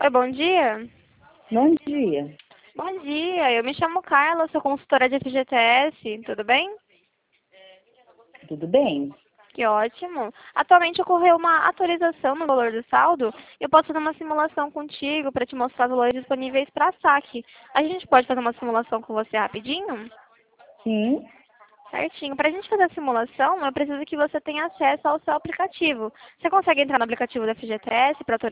Oi, bom dia. Bom dia. Bom dia, eu me chamo Carla, sou consultora de FGTS, tudo bem? Tudo bem? Que ótimo. Atualmente ocorreu uma atualização no valor do saldo e eu posso fazer uma simulação contigo para te mostrar os valores disponíveis para saque. A gente pode fazer uma simulação com você rapidinho? Sim. Certinho. Para a gente fazer a simulação, eu preciso que você tenha acesso ao seu aplicativo. Você consegue entrar no aplicativo da FGTS para